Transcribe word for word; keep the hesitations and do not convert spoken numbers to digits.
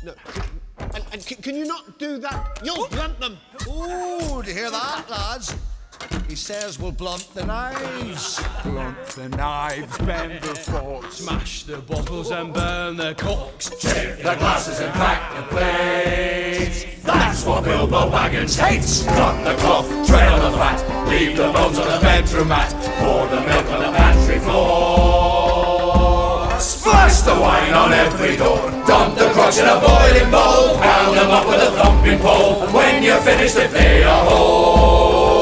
No. And, and can, can you not do that? You'll blunt them. Ooh, do you hear that, lads? He says we'll blunt the knives. Blunt the knives, bend the forks, Smash the bottles and burn the corks. Chip the glasses and crack the plates. That's what Bilbo Baggins hates. Cut the cloth, tread on the fat, leave the bones on the bedroom mat, pour the milk on the pantry floor, splash the wine on every door, dump the crocks in a boiling bowl, pound them up with a thumping pole, and when you're finished, if they are whole,